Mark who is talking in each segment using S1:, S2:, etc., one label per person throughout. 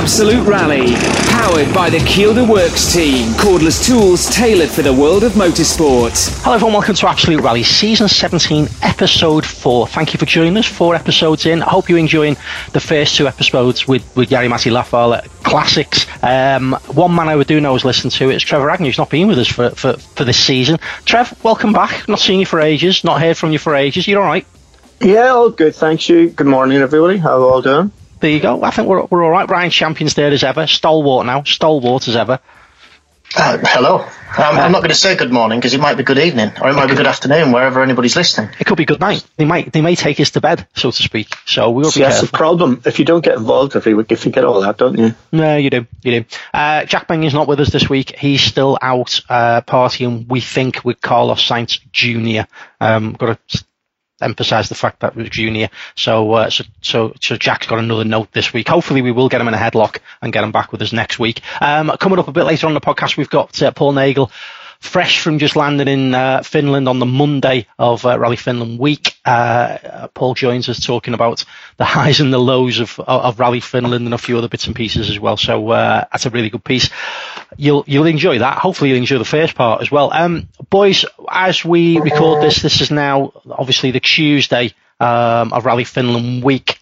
S1: Absolute Rally, powered by the Kielder Works team, cordless tools tailored for the world of motorsport.
S2: Hello everyone, welcome to Absolute Rally, Season 17, Episode 4. Thank you for joining us, 4 episodes in. I hope you're enjoying the first 2 episodes with Jari-Matti Latvala classics. One man I do know is listening to it is Trevor Agnew. He's not been with us for this season. Trev, welcome back. Not seen you for ages, not heard from you for ages. You alright?
S3: Yeah, all good, thanks you. Good morning everybody, how are you all doing?
S2: There you go. I think we're all right. Brian Champion's there as ever. Stalwart as ever.
S4: Hello. I'm not going to say good morning because it might be good evening or it might be good afternoon wherever anybody's listening.
S2: It could be good night. They may take us to bed, so to speak. So we will be careful.
S3: That's the problem. If you don't get involved every week, you forget all that, don't you?
S2: No, you do. Jack Benion's not with us this week. He's still out partying, we think, with Carlos Sainz Jr. Got to emphasise the fact that it was Junior. So Jack's got another note this week. Hopefully we will get him in a headlock and get him back with us next week. Coming up a bit later on the podcast, we've got Paul Nagel, fresh from just landing in Finland on the Monday of Rally Finland week. Paul joins us talking about the highs and the lows of Rally Finland and a few other bits and pieces as well. So that's a really good piece. You'll enjoy that. Hopefully you'll enjoy the first part as well. Boys, as we record this is now obviously the Tuesday of Rally Finland week.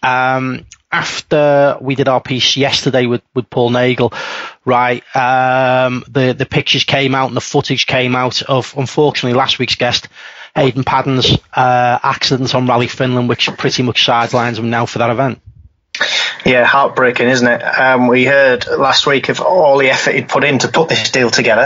S2: After we did our piece yesterday with Paul Nagel, right, the pictures came out and the footage came out of, unfortunately, last week's guest, Hayden Paddon's accident on Rally Finland, which pretty much sidelines him now for that event.
S4: Yeah, heartbreaking, isn't it? We heard last week of all the effort he'd put in to put this deal together.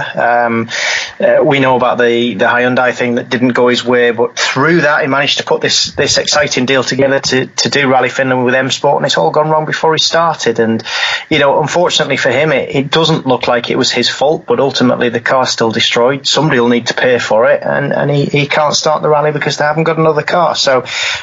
S4: We know about the Hyundai thing that didn't go his way, but through that he managed to put this exciting deal together to do Rally Finland with M Sport, and it's all gone wrong before he started. And, unfortunately for him, it doesn't look like it was his fault, but ultimately the car's still destroyed. Somebody will need to pay for it, and he can't start the rally because they haven't got another car. So,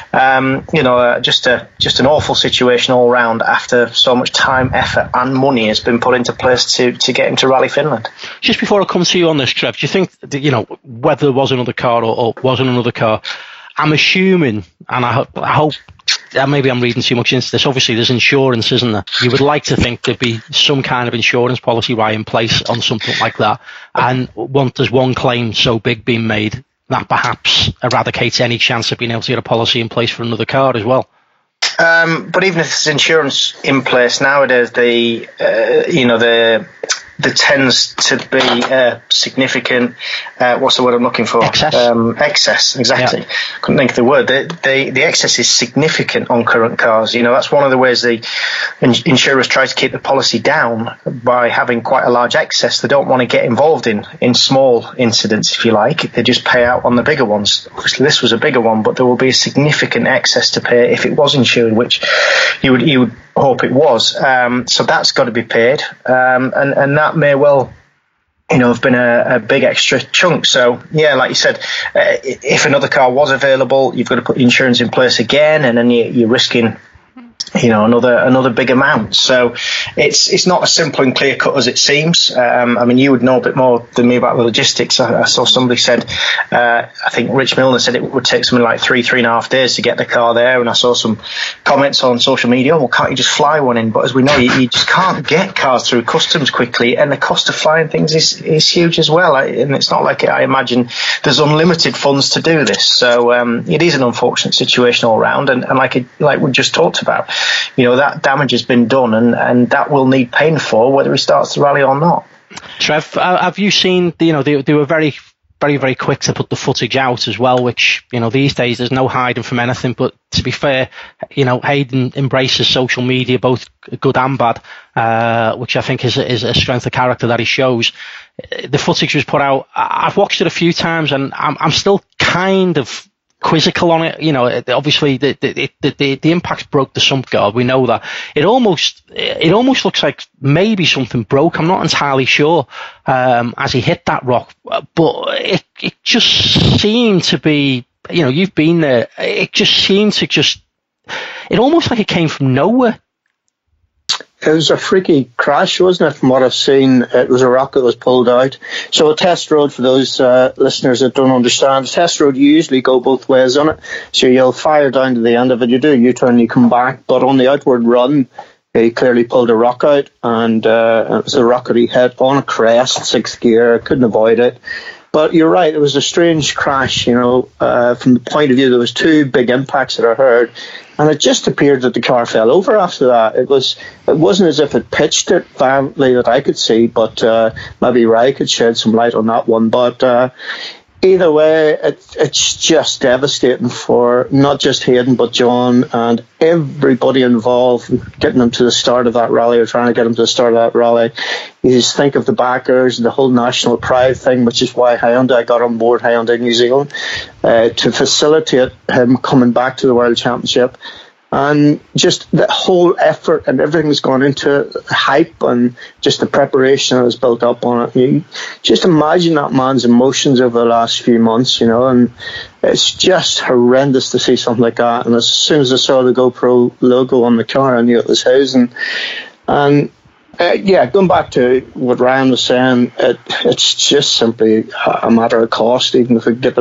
S4: just an awful situation all round after so much time, effort and money has been put into place to get him to Rally Finland.
S2: Just before I come to you on this, Trev, do you think, whether there was another car or wasn't another car, I'm assuming, and I hope, maybe I'm reading too much into this, obviously there's insurance, isn't there? You would like to think there'd be some kind of insurance policy right in place on something like that, and there's one claim so big being made that perhaps eradicates any chance of being able to get a policy in place for another car as well.
S4: But even if there's insurance in place nowadays, there tends to be significant, what's the word I'm looking for? Excess, exactly. Yeah. Couldn't think of the word. The excess is significant on current cars. That's one of the ways the insurers try to keep the policy down by having quite a large excess. They don't want to get involved in small incidents, if you like. They just pay out on the bigger ones. Obviously, this was a bigger one, but there will be a significant excess to pay if it was insured, which you would hope it was. So that's got to be paid, and that may well have been a big extra chunk. So yeah, like you said, if another car was available, you've got to put insurance in place again, and then you're risking another big amount. So it's not as simple and clear cut as it seems. You would know a bit more than me about the logistics. I saw somebody said, I think Rich Milner said it would take something like 3.5 days to get the car there, and I saw some comments on social media, well, can't you just fly one in? But as we know, you just can't get cars through customs quickly, and the cost of flying things is huge as well. And it's not like I imagine there's unlimited funds to do this. So it is an unfortunate situation all round, and like we just talked about, that damage has been done, and that will need paying for whether he starts the rally or not.
S2: Trev, have you seen, they were very, very, very quick to put the footage out as well, which, these days there's no hiding from anything. But to be fair, Hayden embraces social media, both good and bad, which I think is a strength of character that he shows. The footage was put out. I've watched it a few times, and I'm still kind of quizzical on it. Obviously the impact broke the sump guard. We know that. It almost looks like maybe something broke. I'm not entirely sure as he hit that rock, but it just seemed to be, you've been there. It just seemed to it almost like it came from nowhere.
S3: It was a freaky crash, wasn't it? From what I've seen, it was a rock that was pulled out. So a test road, for those listeners that don't understand, a test road, you usually go both ways on it. So you'll fire down to the end of it, you do a U-turn, you come back. But on the outward run, He clearly pulled a rock out, and it was a rock that he hit on a crest, 6th gear, couldn't avoid it. But you're right, it was a strange crash, from the point of view, there was 2 big impacts that I heard, and it just appeared that the car fell over after that. It wasn't as if it pitched it violently that I could see, but maybe Ray could shed some light on that one. But either way, it's just devastating for not just Hayden, but John and everybody involved in getting them to the start of that rally, or trying to get them to the start of that rally. You just think of the backers and the whole national pride thing, which is why Hyundai got on board, Hyundai New Zealand, to facilitate him coming back to the World Championship. And just the whole effort and everything that's gone into hype and just the preparation that was built up on it. You just imagine that man's emotions over the last few months, and it's just horrendous to see something like that. And as soon as I saw the GoPro logo on the car, I knew it was his. And going back to what Ryan was saying, it's just simply a matter of cost. Even if we get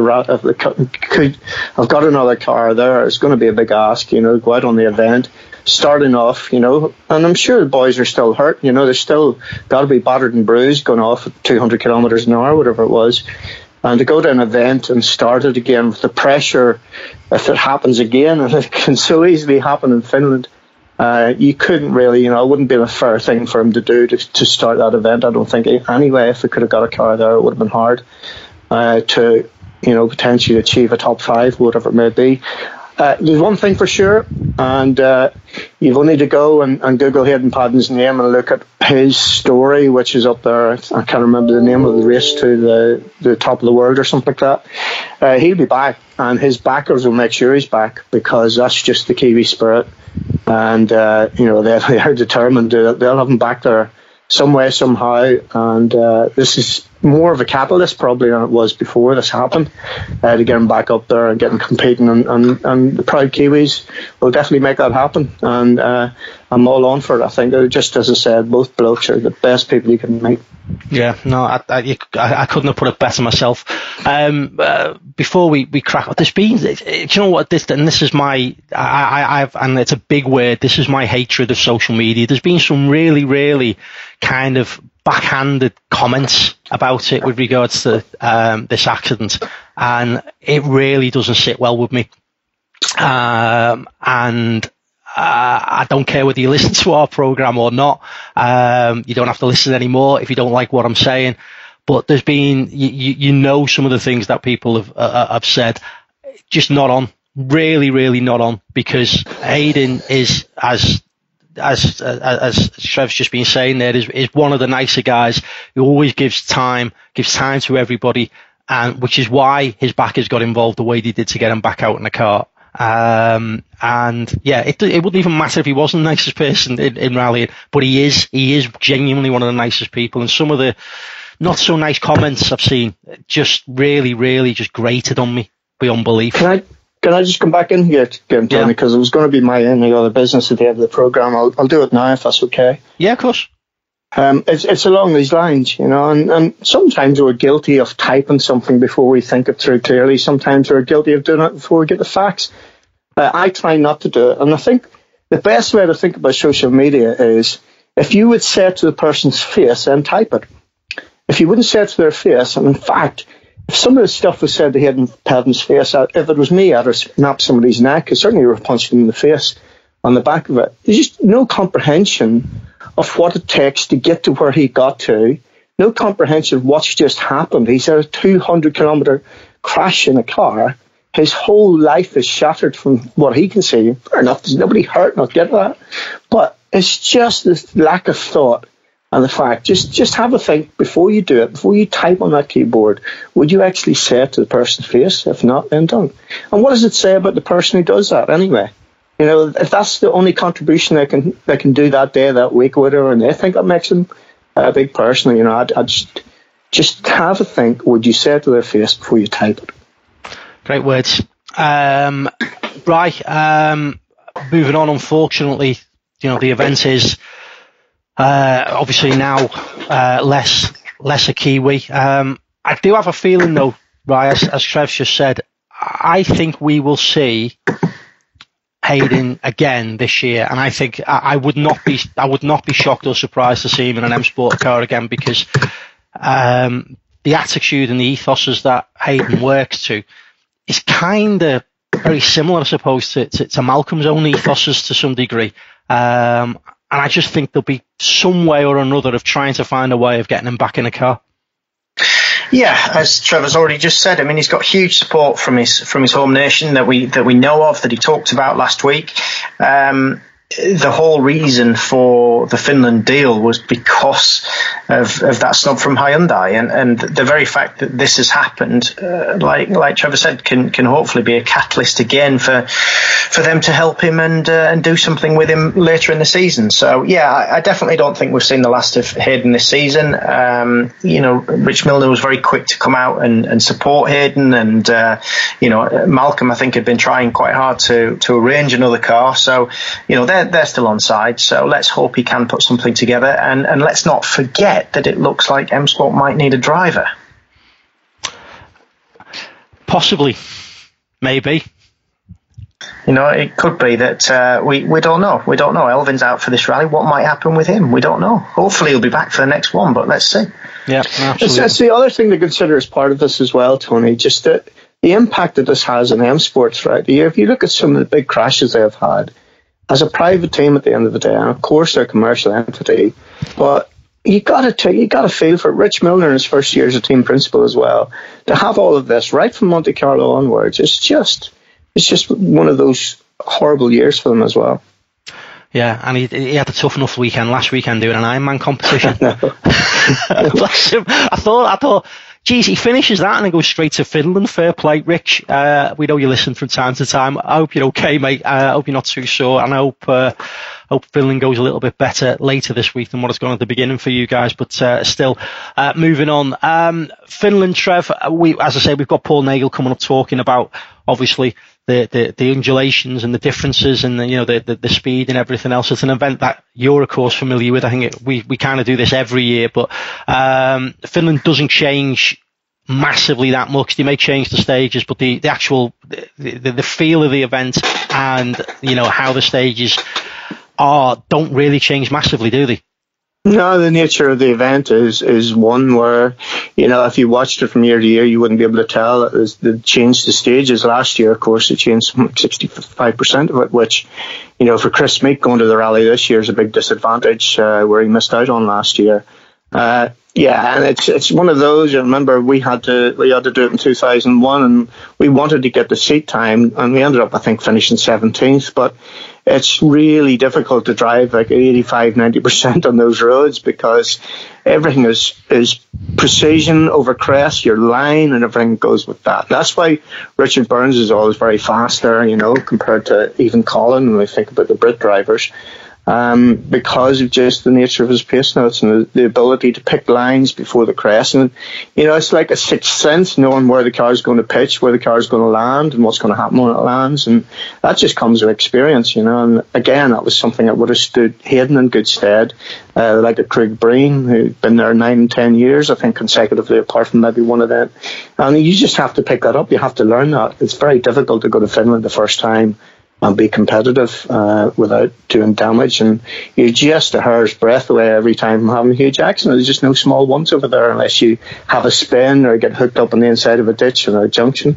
S3: I've got another car there, it's going to be a big ask, go out on the event, starting off, and I'm sure the boys are still hurt, they're still got to be battered and bruised going off at 200 kilometres an hour, whatever it was. And to go to an event and start it again with the pressure, if it happens again, and it can so easily happen in Finland, you couldn't really, it wouldn't be a fair thing for him to do to start that event, I don't think. Anyway, if we could have got a car there, it would have been hard to, potentially achieve a top 5, whatever it may be. There's one thing for sure, and you've only to go and Google Hayden Paddon's name and look at his story, which is up there. I can't remember the name of the race to the top of the world or something like that. He'll be back, and his backers will make sure he's back, because that's just the Kiwi spirit. And they are determined they'll have him back there some way, somehow. And this is more of a catalyst probably than it was before this happened, to get him back up there and get him competing. And the proud Kiwis will definitely make that happen. And I'm all on for it. I think, just as I said, both blokes are the best people you can meet.
S2: Yeah, no, I couldn't have put it better myself. Before we crack on, there's been, do you know what, this is my, I've, and it's a big word, this is my hatred of social media. There's been some really, really kind of backhanded comments about it with regards to this accident, and it really doesn't sit well with me. And I don't care whether you listen to our program or not. You don't have to listen anymore if you don't like what I'm saying. But there's been, some of the things that people have said, just not on. Really, really not on. Because Hayden is, as Trev's just been saying there, is one of the nicer guys who always gives time to everybody, and which is why his backers got involved the way they did to get him back out in the car. And yeah, it wouldn't even matter if he wasn't the nicest person in rallying, but he is genuinely one of the nicest people. And some of the not so nice comments I've seen just really, really just grated on me beyond belief.
S3: Can I just come back in here again, Tony? Because it was going to be my only other business at the end of the programme. I'll do it now if that's okay.
S2: Yeah, of course.
S3: It's along these lines, and sometimes we're guilty of typing something before we think it through clearly. Sometimes we're guilty of doing it before we get the facts. I try not to do it. And I think the best way to think about social media is if you would say it to the person's face and type it. If you wouldn't say it to their face, and in fact, if some of the stuff was said to Hayden Paddon's face, if it was me, I'd have snapped somebody's neck. I certainly would have punched him in the face on the back of it. There's just no comprehension of what it takes to get to where he got to. No comprehension of what's just happened. He's had a 200-kilometre crash in a car. His whole life is shattered from what he can see. Fair enough, there's nobody hurt, not get that. But it's just this lack of thought and the fact. Just have a think before you do it, before you type on that keyboard. Would you actually say it to the person's face? If not, then don't. And what does it say about the person who does that anyway? If that's the only contribution they can do that day, that week, whatever, and they think that makes them a big person, I'd just have a think. Would you say it to their face before you type it?
S2: Great words. Right, moving on, unfortunately, the event is obviously now less a Kiwi. I do have a feeling, though, right, as Trev just said, I think we will see Hayden again this year, and I think I would not be shocked or surprised to see him in an M Sport car again, because the attitude and the ethos that Hayden works to is kind of very similar, I suppose, to Malcolm's own ethoses to some degree. And I just think there'll be some way or another of trying to find a way of getting him back in a car.
S4: Yeah, as Trevor's already just said, I mean, he's got huge support from his home nation that we know of, that he talked about last week. The whole reason for the Finland deal was because of that snub from Hyundai, and the very fact that this has happened, like Trevor said, can hopefully be a catalyst again for them to help him and do something with him later in the season. So yeah, I definitely don't think we've seen the last of Hayden this season. Rich Milner was very quick to come out and support Hayden, and Malcolm, I think, had been trying quite hard to arrange another car. So they're still on side, so let's hope he can put something together, and let's not forget that it looks like M Sport might need a driver.
S2: Possibly, maybe.
S4: It could be that we don't know. We don't know. Elvin's out for this rally. What might happen with him? We don't know. Hopefully he'll be back for the next one, but let's see.
S2: Yeah, absolutely.
S3: That's the other thing to consider as part of this as well, Tony, just the impact that this has on M Sport throughout the year. If you look at some of the big crashes they've had, as a private team at the end of the day, and of course they're a commercial entity, but you got to feel for Rich Milner in his first year as a team principal as well, to have all of this right from Monte Carlo onwards. It's just one of those horrible years for them as well.
S2: Yeah, and he had a tough enough weekend last weekend doing an Ironman competition. Bless him. I thought, geez, he finishes that and then goes straight to Finland. Fair play, Rich. We know you listen from time to time. I hope you're okay, mate. I hope you're not too sore, and I hope Finland goes a little bit better later this week than what it's gone at the beginning for you guys. But still, moving on. Finland, Trev. As I say, we've got Paul Nagel coming up talking about, obviously, the undulations and the differences and the speed and everything else. It's an event that you're of course familiar with. I think we kind of do this every year, but Finland doesn't change massively that much. They may change the stages, but the actual the feel of the event and how the stages don't really change massively, do they?
S3: No, the nature of the event is one where, if you watched it from year to year, you wouldn't be able to tell. They changed the stages last year. Of course, they changed 65% of it, which, for Chris Meek going to the rally this year is a big disadvantage, where he missed out on last year. Yeah, and it's one of those. I remember we had to do it in 2001, and we wanted to get the seat time, and we ended up, I think, finishing 17th. But it's really difficult to drive like 85-90% on those roads, because everything is precision over crest, your line, and everything goes with that. That's why Richard Burns is always very fast there, compared to even Colin when we think about the Brit drivers. Because of just the nature of his pace notes and the ability to pick lines before the crest. And, it's like a sixth sense, knowing where the car is going to pitch, where the car is going to land, and what's going to happen when it lands. And that just comes with experience, And again, that was something that would have stood Hayden in good stead, like a Craig Breen, who'd been there 9 and 10 years, I think, consecutively, apart from maybe one of them. And you just have to pick that up. You have to learn that. It's very difficult to go to Finland the first time and be competitive without doing damage, and you're just a hair's breadth away every time from having a huge accident. There's just no small ones over there unless you have a spin or get hooked up on the inside of a ditch or a junction.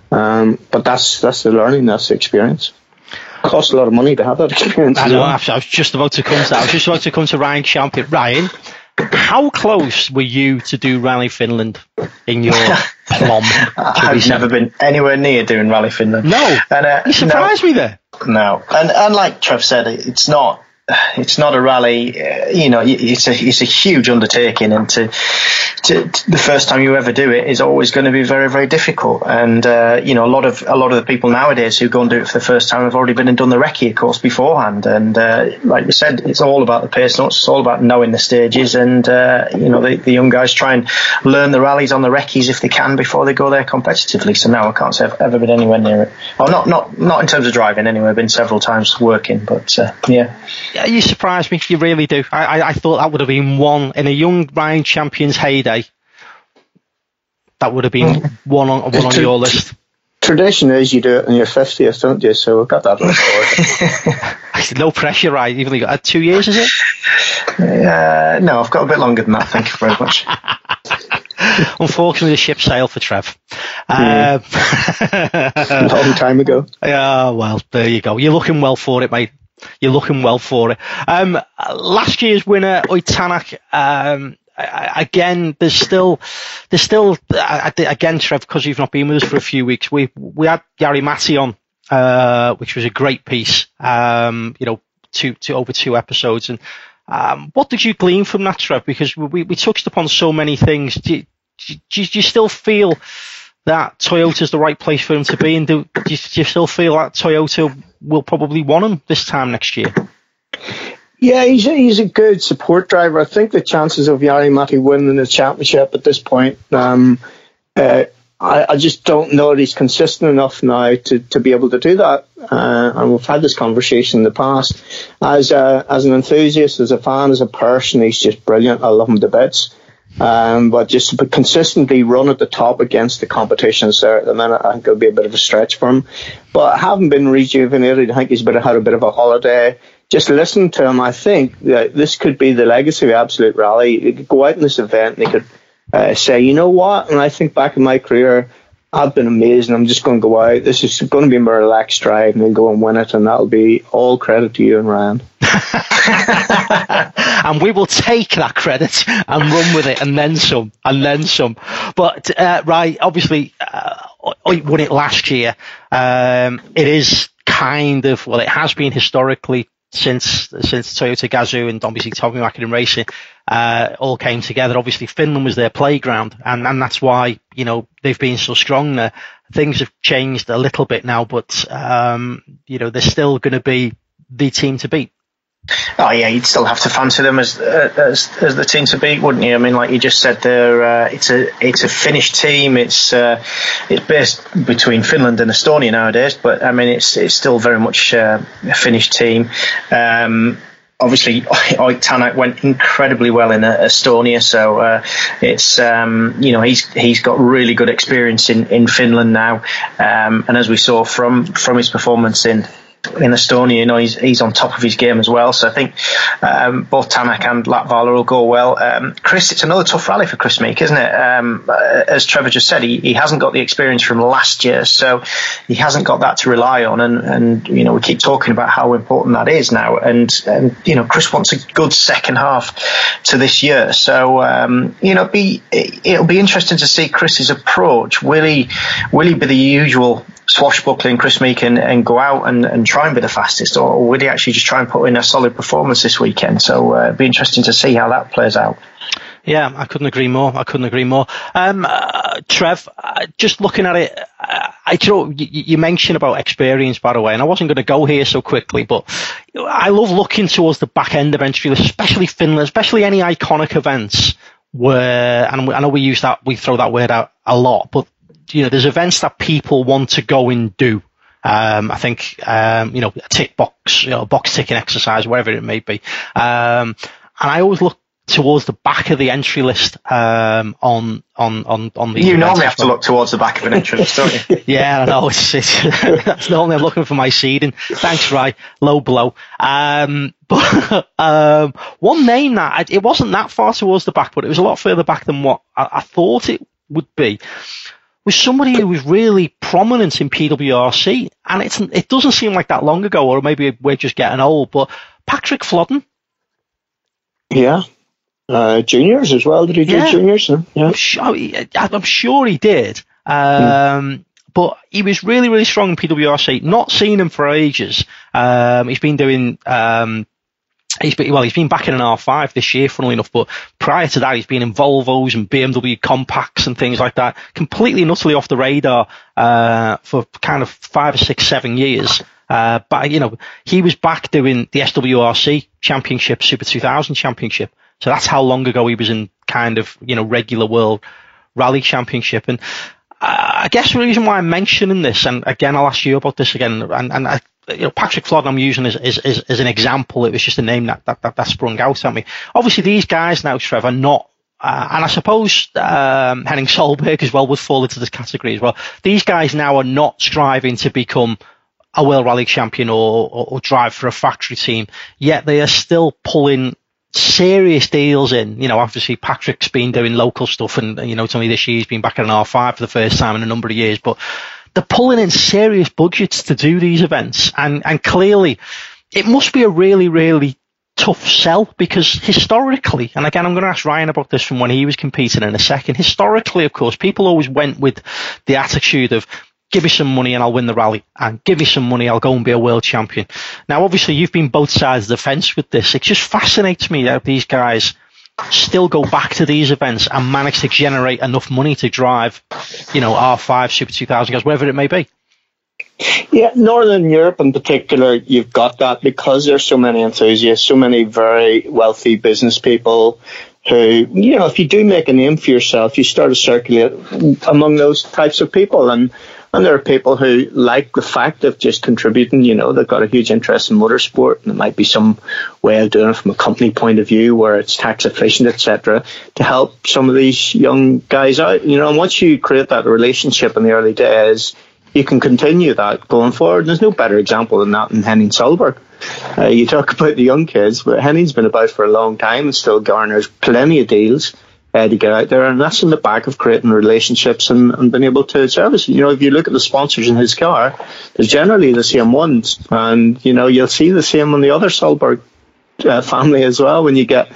S3: But that's the learning, that's the experience. It costs a lot of money to have that experience.
S2: I know. I was just about to come to that. I was just about to come to Ryan Champion. Ryan, how close were you to do Rally Finland in your plum?
S4: I've never been anywhere near doing Rally Finland.
S2: No, and, you surprised me there.
S4: No, and like Trev said, it's not a rally. It's a huge undertaking, and to the first time you ever do it is always going to be very, very difficult. And a lot of the people nowadays who go and do it for the first time have already been and done the recce course beforehand. And like we said, it's all about the pace notes. It's all about knowing the stages. And the young guys try and learn the rallies on the recce's if they can before they go there competitively. So no, I can't say I've ever been anywhere near it. Well, not in terms of driving anyway. I've been several times working, but yeah.
S2: Yeah, you surprised me. You really do. I thought that would have been one in a young Ryan Champion's heyday. That would have been one on your list.
S3: tradition is you do it on your 50th, don't you? So we've got that on board.
S2: No pressure, right? You've only got 2 years, is it?
S4: No, I've got a bit longer than that. Thank you very much.
S2: Unfortunately, the ship sailed for Trev.
S3: A long time ago.
S2: Yeah, well, there you go. You're looking well for it, mate. You're looking well for it. Last year's winner, Ott Tänak. Again, there's still again, Trev, because you've not been with us for a few weeks. We had Jari Matti on, which was a great piece. Over 2 episodes. And what did you glean from that, Trev? Because we touched upon so many things. Do you still feel that Toyota's the right place for him to be, and do you still feel that Toyota will probably want him this time next year?
S3: Yeah, he's a good support driver. I think the chances of Jari Matti winning the championship at this point, I just don't know that he's consistent enough now to be able to do that. And we've had this conversation in the past. As an enthusiast, as a fan, as a person, he's just brilliant. I love him to bits. But just to consistently run at the top against the competitions there at the minute, I think it'll be a bit of a stretch for him. But having been rejuvenated, I think he's had a bit of a holiday. Just listen to him. I think that this could be the legacy of Absolute Rally. He could go out in this event and he could say, you know what? And I think back in my career, I've been amazing. I'm just going to go out. This is going to be my relaxed drive, and then go and win it. And that'll be all credit to you and Ryan.
S2: And we will take that credit and run with it, and then some. But right, obviously, I won it last year. It is kind of, well, it has been historically since Toyota Gazoo and obviously Tommy Mäkinen Racing all came together. Obviously, Finland was their playground, and that's why they've been so strong there. Things have changed a little bit now, but they're still going to be the team to beat.
S4: Oh yeah, you'd still have to fancy them as the team to beat, wouldn't you? I mean, like you just said, it's a Finnish team. It's based between Finland and Estonia nowadays, but I mean it's still very much a Finnish team. Obviously, Ott Tänak went incredibly well in Estonia, so he's got really good experience in Finland now, and as we saw from his performance in Estonia, he's on top of his game as well. So I think both Tänak and Latvala will go well. Chris, it's another tough rally for Chris Meek, isn't it? As Trevor just said, he hasn't got the experience from last year, so he hasn't got that to rely on. And we keep talking about how important that is now. And Chris wants a good second half to this year. So it'll be interesting to see Chris's approach. Will he be the usual swashbuckling Chris Meek and go out and try and be the fastest, or would he actually just try and put in a solid performance this weekend? So it'd be interesting to see how that plays out.
S2: Yeah, I couldn't agree more. Trev, just looking at it, you mentioned about experience, by the way, and I wasn't going to go here so quickly, but I love looking towards the back end of entry, especially Finland, especially any iconic events where, and I know we throw that word out a lot, but there's events that people want to go and do. I think, a tick box, box ticking exercise, whatever it may be. And I always look towards the back of the entry list, on the.
S4: You normally have to look towards the back of an entry list, don't you?
S2: Yeah, I know. It's that's normally I'm looking for my seeding. Thanks, Rye. Low blow. But one name that it wasn't that far towards the back, but it was a lot further back than what I thought it would be. Was somebody who was really prominent in PWRC, and it doesn't seem like that long ago, or maybe we're just getting old, but Patrick Flodden.
S3: Yeah. Juniors as well. Did he do juniors? Yeah.
S2: I'm sure he did. But he was really, really strong in PWRC. Not seen him for ages. He's been doing... He's been back in an R5 this year, funnily enough, but prior to that, he's been in Volvos and BMW compacts and things like that, completely and utterly off the radar, for kind of 5 or 6, 7 years. But he was back doing the SWRC Championship, Super 2000 Championship. So that's how long ago he was in kind of, regular World Rally Championship. And I guess the reason why I'm mentioning this, and again, I'll ask you about this again, and Patrick Flodden I'm using as an example. It was just a name that sprung out at me. Obviously, these guys now, Trevor, are not and I suppose Henning Solberg as well would fall into this category as well. These guys now are not striving to become a World Rally champion or drive for a factory team, yet they are still pulling serious deals in. You know, obviously Patrick's been doing local stuff, and you know, Tommy this year he's been back in an R5 for the first time in a number of years, but they're pulling in serious budgets to do these events, and clearly it must be a really, really tough sell, because historically, and again I'm going to ask Ryan about this from when he was competing in a second, historically of course people always went with the attitude of give me some money and I'll win the rally, and give me some money, I'll go and be a world champion. Now obviously you've been both sides of the fence with this. It just fascinates me how these guys still go back to these events and manage to generate enough money to drive, you know, R5, Super 2000 cars, whatever it may be.
S3: Yeah, Northern Europe in particular, you've got that because there's so many enthusiasts, so many very wealthy business people who, you know, if you do make a name for yourself, you start to circulate among those types of people. And there are people who like the fact of just contributing. You know, they've got a huge interest in motorsport, and there might be some way of doing it from a company point of view where it's tax efficient, etc., to help some of these young guys out. You know, and once you create that relationship in the early days, you can continue that going forward. There's no better example than that in Henning Solberg. You talk about the young kids, but Henning's been about for a long time and still garners plenty of deals to get out there, and that's in the back of creating relationships and being able to service. You know, if you look at the sponsors in his car, there's generally the same ones, and you know you'll see the same on the other Solberg family as well. When you get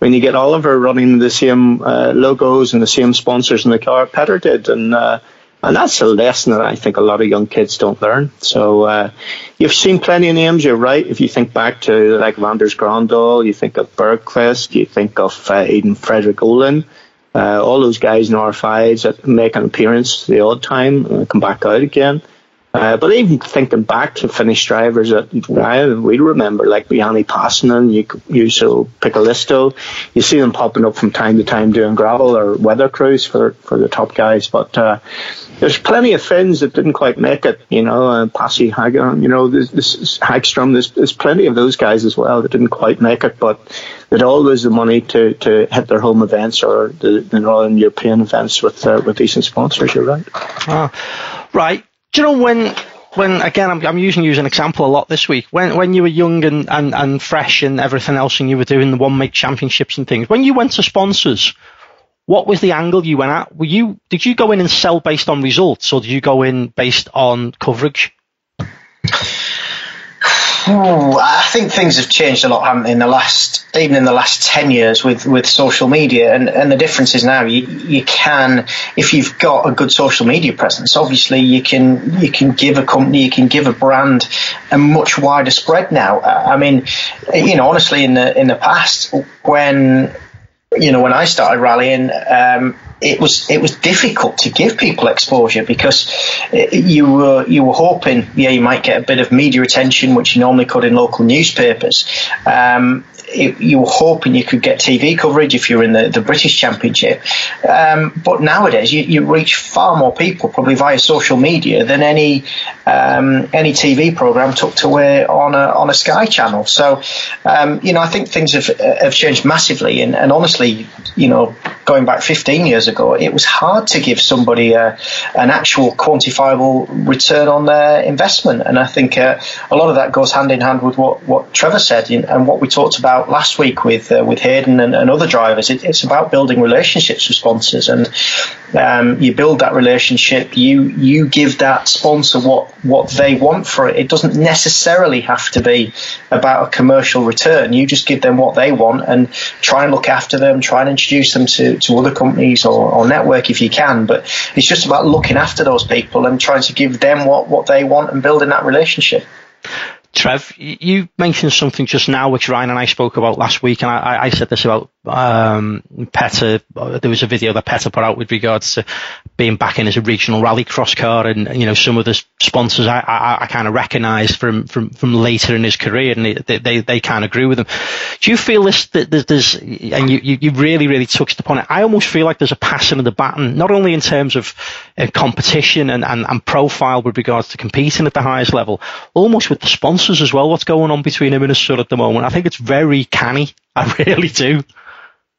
S3: Oliver running the same logos and the same sponsors in the car, Petter did, and that's a lesson that I think a lot of young kids don't learn. So you've seen plenty of names, you're right. If you think back to like Anders Grandal, you think of Bergqvist, you think of Eden Frederick Olin, all those guys in R5s that make an appearance the odd time and come back out again. But even thinking back to Finnish drivers that we remember, like Yanni Passanen, Juuso Piccolisto, you see them popping up from time to time doing gravel or weather crews for the top guys. But there's plenty of Finns that didn't quite make it, you know, Pasi Hagen, you know, this Hagstrom, there's plenty of those guys as well that didn't quite make it, but they'd always the money to hit their home events or the Northern European events with decent sponsors, you're right.
S2: Right. Do you know when again I'm using you as an example a lot this week, when you were young and fresh and everything else, and you were doing the one make championships and things, when you went to sponsors, what was the angle you went at? Did you go in and sell based on results, or did you go in based on coverage?
S4: I think things have changed a lot, haven't they, in the last 10 years with social media, and the difference is now you can, if you've got a good social media presence, obviously you can give a company, you can give a brand a much wider spread now. I mean, you know, honestly, in the past, when I started rallying, it was difficult to give people exposure because you were hoping, you might get a bit of media attention, which you normally could in local newspapers. You were hoping you could get TV coverage if you're in the British Championship. But nowadays you reach far more people probably via social media than any TV program tucked away on a Sky channel. So, I think things have changed massively. And honestly, going back 15 years ago, it was hard to give somebody an actual quantifiable return on their investment. And I think a lot of that goes hand in hand with what Trevor said and what we talked about last week with Hayden and other drivers. It's about building relationships with sponsors, and you build that relationship. You give that sponsor what they want for it. It doesn't necessarily have to be about a commercial return. You just give them what they want and try and look after them, try and introduce them to other companies or network if you can. But it's just about looking after those people and trying to give them what they want and building that relationship.
S2: Trev, you mentioned something just now which Ryan and I spoke about last week, and I said this about Petter. There was a video that Petter put out with regards to being back in as a regional rallycross car, and some of the sponsors I kind of recognised from later in his career, and they kind of agree with him. Do you feel this that there's, and you really touched upon it, I almost feel like there's a passing of the baton, not only in terms of competition and profile with regards to competing at the highest level, almost with the sponsors as well. What's going on between him and his son at the moment? I think it's very canny. I really do.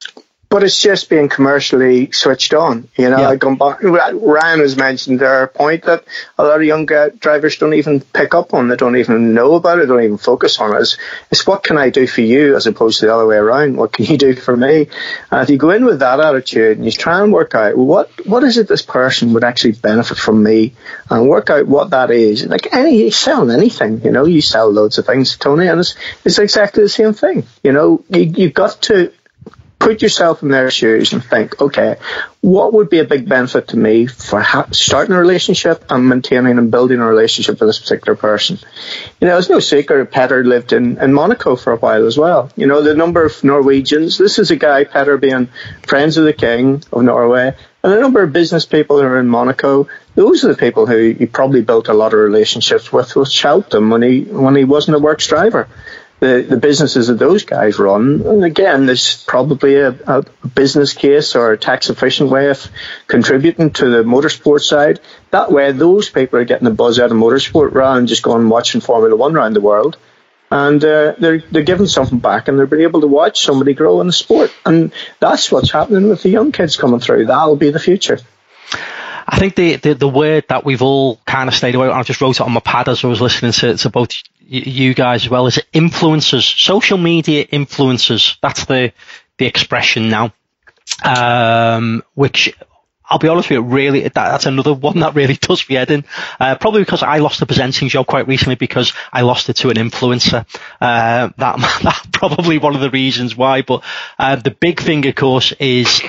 S3: But it's just being commercially switched on. You know, going back, Ryan has mentioned their point that a lot of young drivers don't even pick up on, they don't even know about it, don't even focus on it. It's what can I do for you as opposed to the other way around? What can you do for me? And if you go in with that attitude and you try and work out, well, what is it this person would actually benefit from me, and work out what that is. Like you sell anything, you know, you sell loads of things, Tony, and it's exactly the same thing. You know, you've got to put yourself in their shoes and think, okay, what would be a big benefit to me for starting a relationship and maintaining and building a relationship with this particular person? You know, it's no secret Petter lived in Monaco for a while as well. You know, the number of Norwegians, this is a guy, Petter, being friends with the King of Norway, and a number of business people who are in Monaco. Those are the people who he probably built a lot of relationships with, which helped him when he wasn't a works driver. The businesses that those guys run, and again, there's probably a business case or a tax efficient way of contributing to the motorsport side. That way, those people are getting a buzz out of motorsport rather than just going and watching Formula One around the world. And they're giving something back, and they're being able to watch somebody grow in the sport. And that's what's happening with the young kids coming through. That'll be the future.
S2: I think the word that we've all kind of stayed away from, I just wrote it on my pad as I was listening to both you guys as well, is influencers, social media influencers. That's the expression now, which I'll be honest with you, really, that's another one that really does me head in. Probably because I lost the presenting job quite recently because I lost it to an influencer. That probably one of the reasons why. But the big thing, of course, is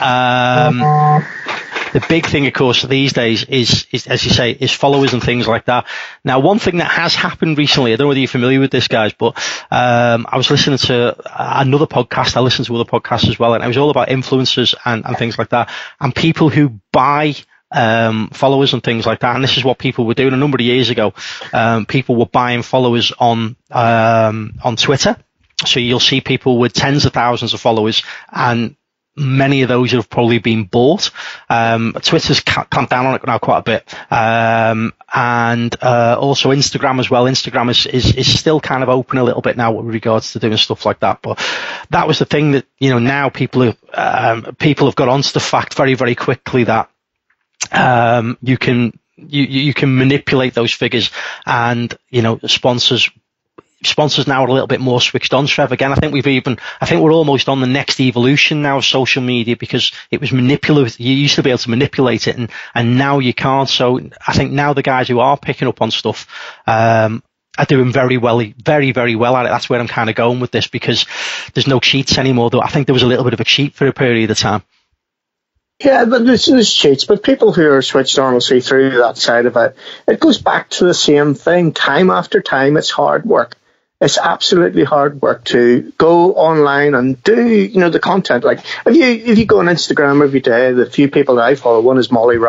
S2: these days is, as you say, is followers and things like that. Now, one thing that has happened recently, I don't know whether you're familiar with this, guys, but I was listening to another podcast. I listened to other podcasts as well, and it was all about influencers and things like that, and people who buy followers and things like that. And this is what people were doing a number of years ago. People were buying followers on Twitter. So you'll see people with tens of thousands of followers, and many of those have probably been bought. Twitter's clamped down on it now quite a bit. And also Instagram as well. Instagram is still kind of open a little bit now with regards to doing stuff like that. But that was the thing that, you know, now people have got onto the fact very, very quickly that you can manipulate those figures, and, you know, sponsors now are a little bit more switched on, Trev. Again, I think we're almost on the next evolution now of social media, because it was manipulative. You used to be able to manipulate it, and now you can't. So I think now the guys who are picking up on stuff are doing very well, very, very well at it. That's where I'm kind of going with this, because there's no cheats anymore, though I think there was a little bit of a cheat for a period of time.
S3: Yeah, but there's cheats, but people who are switched on will see through that side of it. It goes back to the same thing. Time after time, it's hard work. It's absolutely hard work to go online and do, you know, the content. Like if you go on Instagram every day, the few people that I follow, one is Molly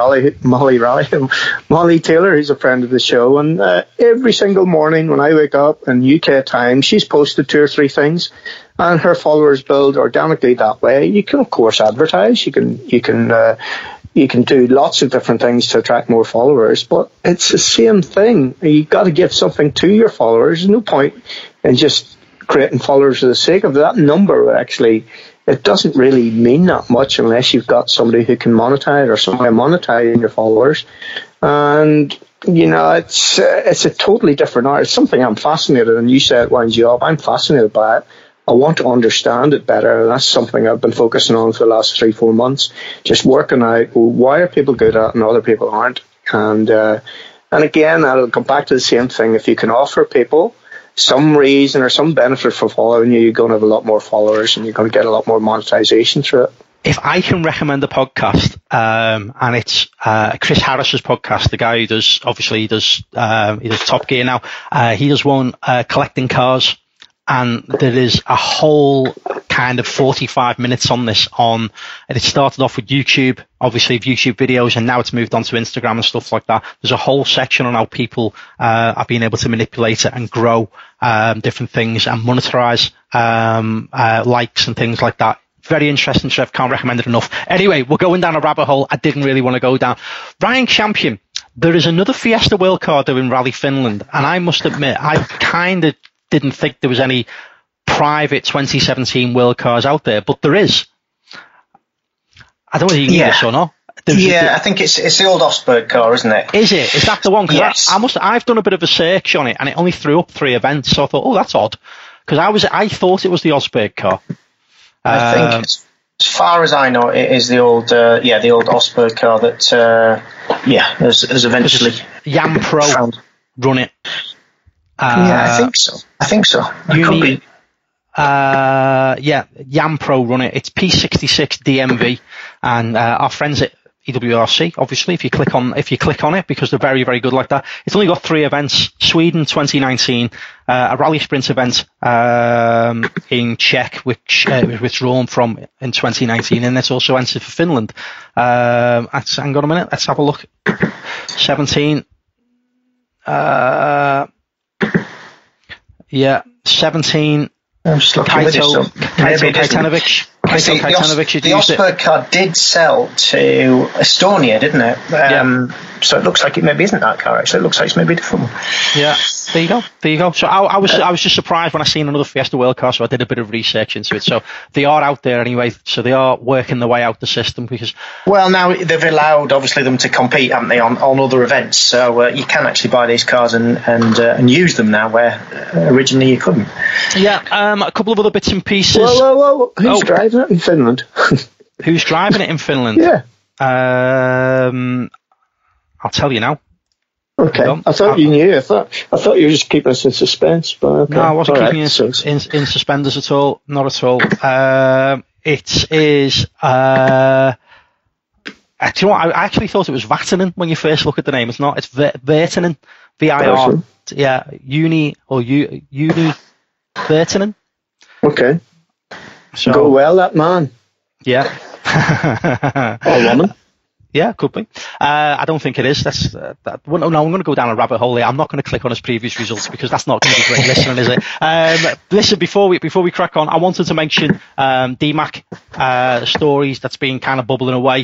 S3: Taylor, who's a friend of the show, and every single morning when I wake up in UK time, she's posted 2 or 3 things, and her followers build organically that way. You can of course advertise, you can do lots of different things to attract more followers, but it's the same thing. You got to give something to your followers. There's no point in just creating followers for the sake of that number. Actually, it doesn't really mean that much unless you've got somebody who can monetize or somebody monetizing your followers. And, you know, it's a totally different art. It's something I'm fascinated in. You said it winds you up. I'm fascinated by it. I want to understand it better, and that's something I've been focusing on for the last 3-4 months, just working out why are people good at it and other people aren't. And again, I'll come back to the same thing. If you can offer people some reason or some benefit for following you, you're going to have a lot more followers, and you're going to get a lot more monetization through it.
S2: If I can recommend a podcast, and it's Chris Harris's podcast, the guy who does Top Gear now. He does one collecting cars. And there is a whole kind of 45 minutes on this and it started off with YouTube, obviously YouTube videos, and now it's moved on to Instagram and stuff like that. There's a whole section on how people are being able to manipulate it and grow different things and monetize likes and things like that. Very interesting, Trev. Can't recommend it enough. Anyway, we're going down a rabbit hole I didn't really want to go down. Ryan Champion, there is another Fiesta World Car doing Rally Finland, and I must admit, I kind of didn't think there was any private 2017 World Cars out there, but there is. I don't know whether you knew this or not.
S4: I think it's the old Osberg car, isn't it?
S2: Is it? Is that the one?
S4: Yes.
S2: I've done a bit of a search on it, and it only threw up 3 events. So I thought, oh, that's odd, because I thought it was the Osberg car.
S4: I think, as far as I know, it is the old Osberg car that has eventually
S2: Yam Pro run it.
S4: I think so.
S2: Yam Pro run it. It's P66 DMV, and our friends at EWRC, obviously, if you click on it, because they're very, very good like that. It's only got 3 events: Sweden 2019, a rally sprint event in Czech, which was withdrawn from in 2019, and it's also entered for Finland. Hang on a minute, let's have a look. 17. 17.
S4: I'm just looking at this.
S2: Kaitanovic.
S4: The Osberg car did sell to Estonia, didn't it? So it looks like it maybe isn't that car, actually. It looks like it's maybe a different one.
S2: Yeah, there you go. So I was just surprised when I seen another Fiesta World car, so I did a bit of research into it. So they are out there anyway, so they are working their way out the system, because...
S4: Well, now they've allowed, obviously, them to compete, haven't they, on other events, so you can actually buy these cars and use them now, where originally you couldn't.
S2: Yeah, a couple of other bits and pieces.
S3: Whoa. Who's driving it in Finland?
S2: Who's driving it in Finland?
S3: Yeah.
S2: I'll tell you now.
S3: Okay. I thought you knew. I thought you were just keeping us in suspense. But okay.
S2: No, I wasn't keeping you in suspenders at all. Not at all. It is... do you know what? I actually thought it was Vatanen when you first look at the name. It's not. It's Virtanen. VIR. Yeah. Uni Virtanen.
S3: Okay.
S2: So,
S3: go well, that man.
S2: Yeah.
S3: Or woman.
S2: Yeah, could be. I don't think it is. No, I'm going to go down a rabbit hole here. I'm not going to click on his previous results, because that's not going to be great listening, is it? Listen, before we crack on, I wanted to mention DMAC stories that's been kind of bubbling away.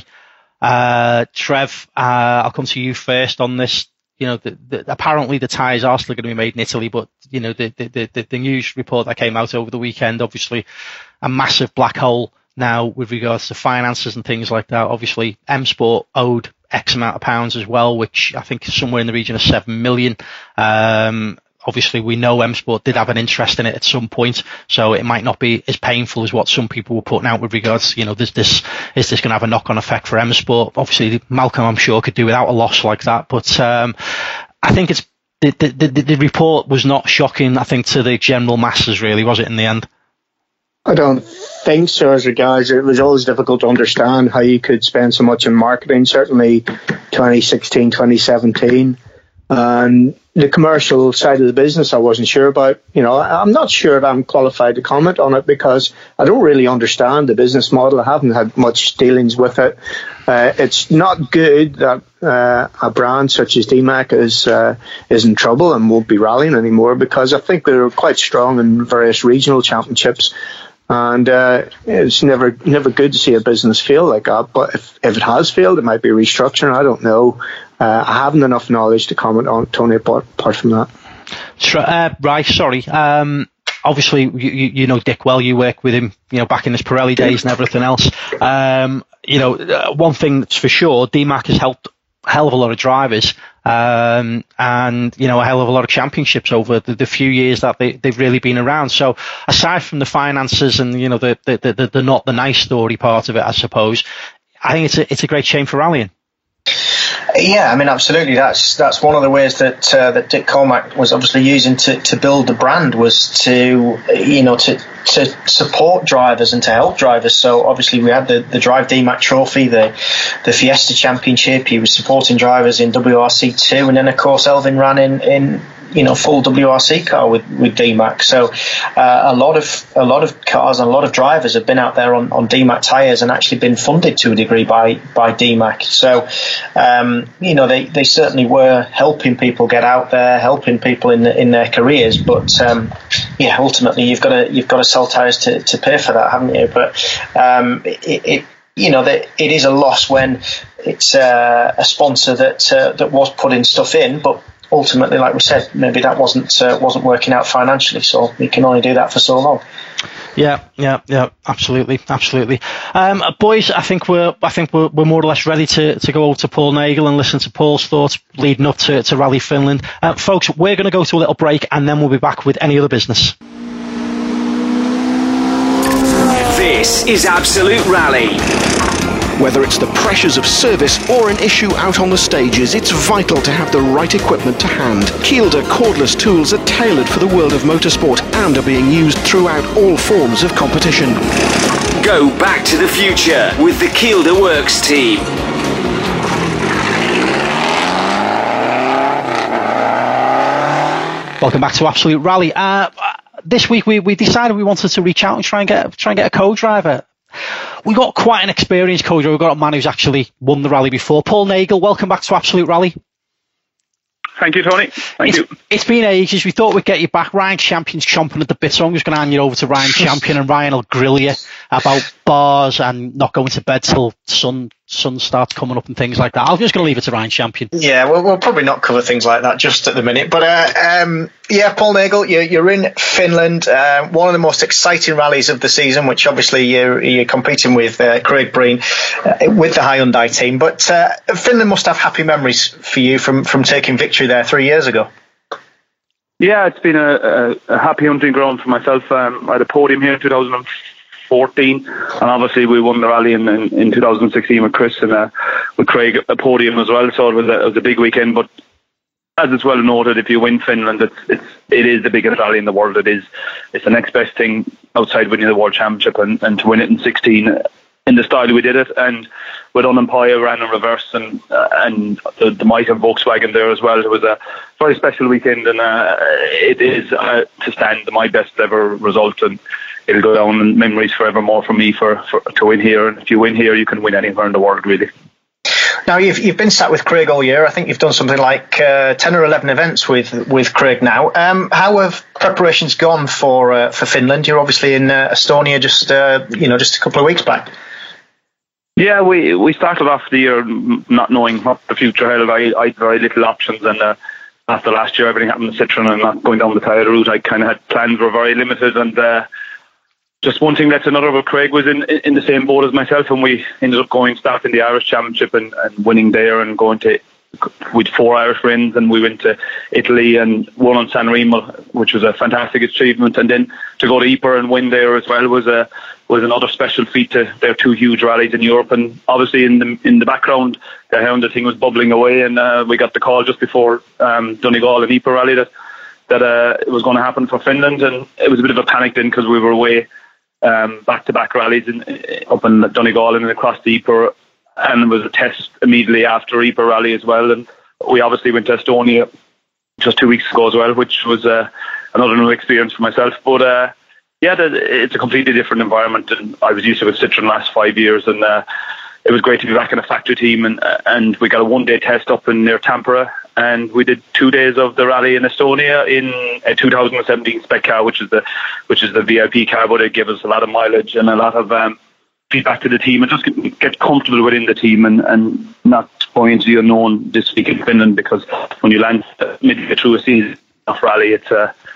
S2: Trev, I'll come to you first on this. You know, apparently the tyres are still going to be made in Italy, but you know, the news report that came out over the weekend, obviously a massive black hole now with regards to finances and things like that. Obviously, M Sport owed X amount of pounds as well, which I think is somewhere in the region of 7 million. Obviously, we know M Sport did have an interest in it at some point, so it might not be as painful as what some people were putting out with regards, you know, is this going to have a knock-on effect for M Sport? Obviously, Malcolm, I'm sure, could do without a loss like that, but I think it's the report was not shocking, I think, to the general masses, really, was it, in the end?
S3: I don't think so. As regards, it was always difficult to understand how you could spend so much in marketing, certainly 2016, 2017. And the commercial side of the business, I wasn't sure about. You know, I'm not sure that I'm qualified to comment on it, because I don't really understand the business model. I haven't had much dealings with it. It's not good that a brand such as DMAC is in trouble and won't be rallying anymore, because I think they're quite strong in various regional championships. And it's never good to see a business fail like that. But if it has failed, it might be restructuring. I don't know. I haven't enough knowledge to comment on Tony apart from that.
S2: Right, sorry. Obviously, you know Dick well. You work with him, you know, back in his Pirelli days and everything else. You know, one thing that's for sure, DMAC has helped a hell of a lot of drivers, and you know, a hell of a lot of championships over the few years that they've really been around. So aside from the finances and, you know, the not the nice story part of it, I suppose, I think it's a great shame for rallying.
S4: Yeah, I mean, absolutely. That's one of the ways that Dick Cormack was obviously using to build the brand, was to, you know, to support drivers and to help drivers. So obviously we had the Drive DMAC Trophy, the Fiesta Championship. He was supporting drivers in WRC2, and then of course Elvin ran in you know, full WRC car with DMAC. So a lot of cars and a lot of drivers have been out there on DMAC tyres and actually been funded to a degree by DMAC. So you know, they certainly were helping people get out there, helping people in their careers. But yeah, ultimately you've got to sell tyres to pay for that, haven't you? But you know, it is a loss when it's a sponsor that was putting stuff in, but ultimately, like we said, maybe that wasn't working out financially, so we can only do that for so long.
S2: Yeah, absolutely. Boys, I think we're more or less ready to go over to Paul Nagle and listen to Paul's thoughts leading up to Rally Finland. Folks, we're going to go to a little break and then we'll be back with any other business.
S1: This is Absolute Rally.
S5: Whether it's the pressures of service or an issue out on the stages, it's vital to have the right equipment to hand. Kielder cordless tools are tailored for the world of motorsport and are being used throughout all forms of competition.
S1: Go back to the future with the Kielder Works team.
S2: Welcome back to Absolute Rally. This week we decided we wanted to reach out and try and get a co-driver. We got quite an experienced co-driver. We've got a man who's actually won the rally before. Paul Nagle, welcome back to Absolute Rally.
S6: Thank you, Tony. Thank you.
S2: It's been ages. We thought we'd get you back. Ryan Champion's chomping at the bit, so I'm just going to hand you over to Ryan Champion, and Ryan will grill you about bars and not going to bed till sun starts coming up and things like that. I'm just going to leave it to Ryan Champion.
S4: Yeah, we'll probably not cover things like that just at the minute. But Paul Nagle, you're in Finland, one of the most exciting rallies of the season, which obviously you're competing with Craig Breen with the Hyundai team. But Finland must have happy memories for you from taking victory there 3 years ago.
S6: Yeah, it's been a happy hunting ground for myself. I had a podium here in 2014, and obviously we won the rally in 2016 with Chris and with Craig a podium as well. So it was a big weekend. But as it's well noted, if you win Finland, it is the biggest rally in the world. It's the next best thing outside winning the World Championship, and to win it in 16 in the style we did it, and with Unampaya ran in reverse, and the might of Volkswagen there as well. It was a very special weekend, and it is to stand my best ever result, and it'll go down in memories forevermore for me for to win here. And if you win here, you can win anywhere in the world, really.
S4: Now, you've been sat with Craig all year. I think you've done something like 10 or 11 events with Craig now. How have preparations gone for Finland? You're obviously in Estonia just a couple of weeks back.
S6: Yeah, we started off the year not knowing what the future held. I had very little options, and after last year, everything happened to Citroen and not going down the Toyota route. I kind of had plans were very limited, and just one thing led to another. But Craig was in the same boat as myself, and we ended up starting the Irish Championship and winning there, and going to with 4 Irish wins, and we went to Italy and won on San Remo, which was a fantastic achievement. And then to go to Ypres and win there as well was another special feat. They're 2 huge rallies in Europe, and obviously in the background the Honda thing was bubbling away, and we got the call just before Donegal and Ypres rally that it was going to happen for Finland, and it was a bit of a panic then because we were away back-to-back rallies up in Donegal and then across the Ypres, and it was a test immediately after Ypres rally as well, and we obviously went to Estonia just 2 weeks ago as well, which was another new experience for myself. But it's a completely different environment, and I was used to it with Citroen the last 5 years, and it was great to be back in a factory team, and we got a 1-day test up near Tampere, and we did 2 days of the rally in Estonia in a 2017 spec car, which is the VIP car, but it gave us a lot of mileage and a lot of feedback to the team, and just get comfortable within the team, and not going into the unknown this week in Finland, because when you land midway through a season of rally, it's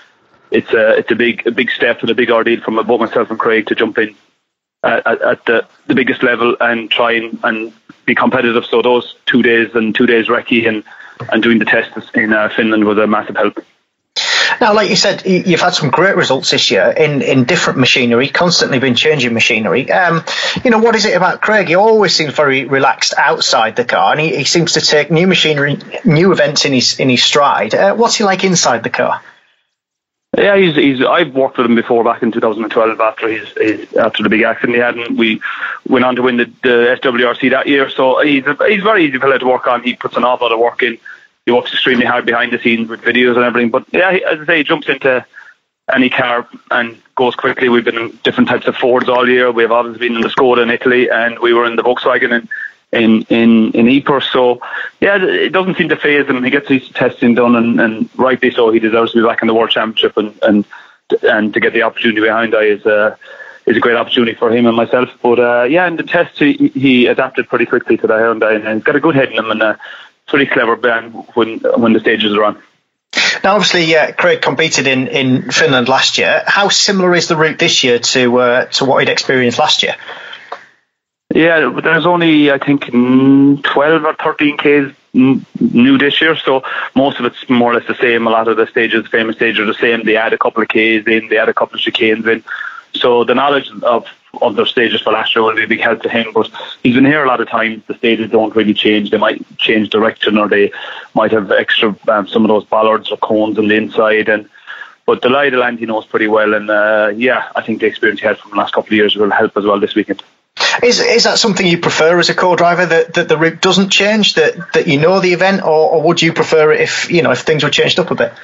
S6: a big step and a big ordeal from both myself and Craig to jump in at the biggest level and try and be competitive. So those 2 days and 2 days recce and doing the tests in Finland was a massive help.
S4: Now, like you said, you've had some great results this year in different machinery, constantly been changing machinery. What is it about Craig? He always seems very relaxed outside the car, and he seems to take new machinery, new events in his stride. What's he like inside the car?
S6: Yeah, I've worked with him before back in 2012 after the big accident he had, and we went on to win the SWRC that year. So he's a very easy fellow to work on. He puts an awful lot of work in. He works extremely hard behind the scenes with videos and everything. But yeah, as I say, he jumps into any car and goes quickly. We've been in different types of Fords all year. We've obviously been in the Skoda in Italy, and we were in the Volkswagen in Ypres. So yeah, it doesn't seem to faze him. He gets his testing done, and rightly so. He deserves to be back in the World Championship, and to get the opportunity behind Hyundai is a great opportunity for him and myself. But in the test he adapted pretty quickly to the Hyundai, and he's got a good head in him, and pretty clever band when the stages are on.
S4: Now, obviously, Craig competed in Finland last year. How similar is the route this year to what he'd experienced last year?
S6: Yeah, there's only, I think, 12 or 13 Ks new this year, so most of it's more or less the same. A lot of the stages, famous stages, are the same. They add a couple of Ks in, they add a couple of chicanes in. So the knowledge of their stages for last year will be a big help to him. But he's been here a lot of times. The stages don't really change. They might change direction, or they might have extra some of those bollards or cones on the inside. But the lie of the land he knows pretty well. And I think the experience he had from the last couple of years will help as well this weekend.
S4: Is that something you prefer as a co-driver, that the route doesn't change, that you know the event, or would you prefer it if things were changed up a bit?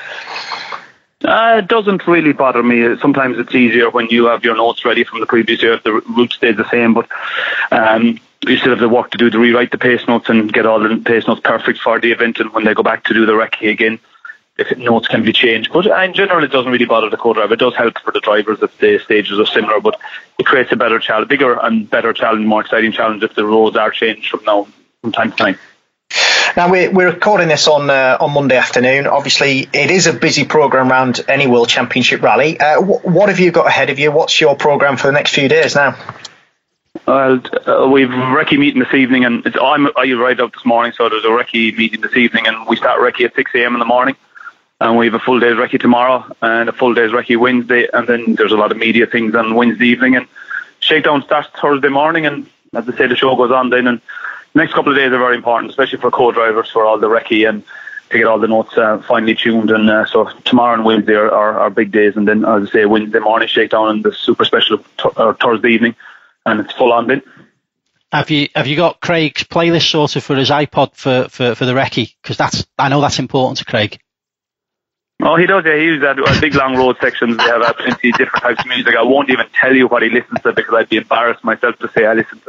S6: It doesn't really bother me. Sometimes it's easier when you have your notes ready from the previous year if the route stays the same, but you still have the work to do to rewrite the pace notes and get all the pace notes perfect for the event, and when they go back to do the recce again, if notes can be changed. But in general, it doesn't really bother the co-driver. It does help for the drivers if the stages are similar, but it creates a better challenge, bigger and better challenge, more exciting challenge if the roads are changed from time to time.
S4: Now, we're recording this on Monday afternoon. Obviously, it is a busy programme around any World Championship rally. What have you got ahead of you? What's your programme for the next few days now?
S6: Well, we've a recce meeting this evening, and I arrived out this morning, so there's a recce meeting this evening, and we start recce at 6 a.m. in the morning. And we have a full day's recce tomorrow and a full day's recce Wednesday, and then there's a lot of media things on Wednesday evening, and shakedown starts Thursday morning, and as I say, the show goes on then. And the next couple of days are very important, especially for co-drivers, for all the recce and to get all the notes finely tuned. And so tomorrow and Wednesday are big days, and then, as I say, Wednesday morning shakedown and the super special Thursday evening, and it's full on then.
S2: Have you got Craig's playlist sorted for his iPod for the recce? Because I know that's important to Craig.
S6: Oh, he does, yeah. He uses that big long road sections. They have plenty of different types of music. I won't even tell you what he listens to because I'd be embarrassed myself to say I listen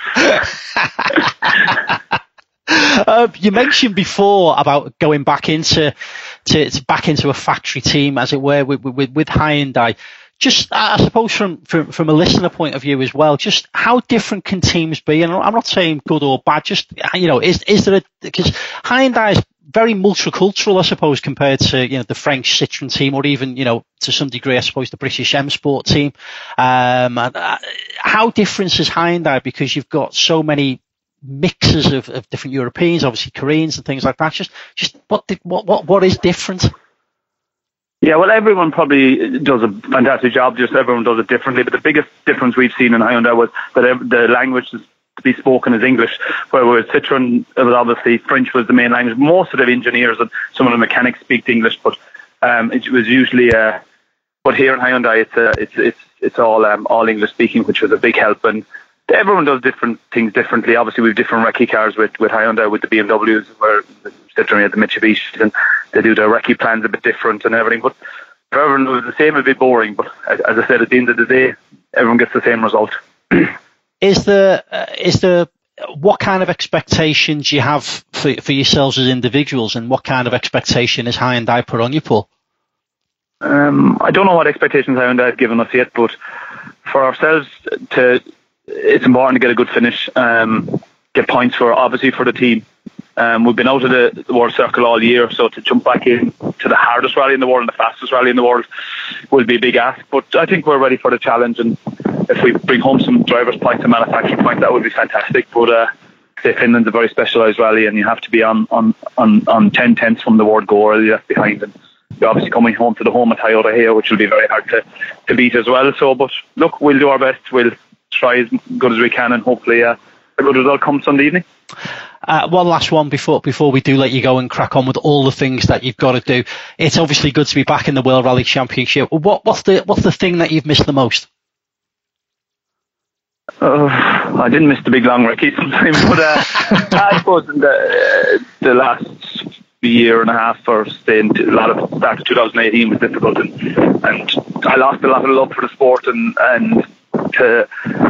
S6: to it.
S2: You mentioned before about going back into a factory team, as it were, with Hyundai. Just, I suppose, from a listener point of view as well, just how different can teams be? And I'm not saying good or bad. Just, is there because Hyundai is very multicultural, I suppose, compared to the French Citroën team, or even to some degree, I suppose, the British M Sport team. How different is Hyundai, because you've got so many mixes of different Europeans, obviously Koreans and things like that. Just what is different?
S6: Yeah, well, everyone probably does a fantastic job. Just everyone does it differently. But the biggest difference we've seen in Hyundai was that the language to be spoken is English, whereas Citroën, it was obviously French was the main language. Most of the engineers and some of the mechanics speak English, but it was usually. But here in Hyundai, it's all English speaking, which was a big help. And everyone does different things differently. Obviously, we have different recce cars with Hyundai, with the BMWs, where Citroën had the Mitsubishi, and they do their recce plans a bit different and everything. But if everyone was the same, it'd be boring. But as I said, at the end of the day, everyone gets the same result.
S2: Is there what kind of expectations do you have for yourselves as individuals, and what kind of expectation is Hyundai put on you, Paul?
S6: I don't know what expectations Hyundai have given us yet, but for ourselves, it's important to get a good finish, get points obviously for the team. We've been out of the World Circle all year, so to jump back in to the hardest rally in the world and the fastest rally in the world will be a big ask. But I think we're ready for the challenge, and if we bring home some drivers' points and manufacturing points, that would be fantastic. But Finland's a very specialised rally, and you have to be on 10 tenths from the world goal, or you're left behind. And you're obviously coming home to the home at Toyota here, which will be very hard to beat as well. So, but look, we'll do our best. We'll try as good as we can, and hopefully a good result comes Sunday evening.
S2: One last one before we do let you go and crack on with all the things that you've got to do. It's obviously good to be back in the World Rally Championship. What's the thing that you've missed the most?
S6: I didn't miss the big long recce sometimes, but I suppose in the last year and a half, or start of 2018 was difficult, and I lost a lot of love for the sport, and I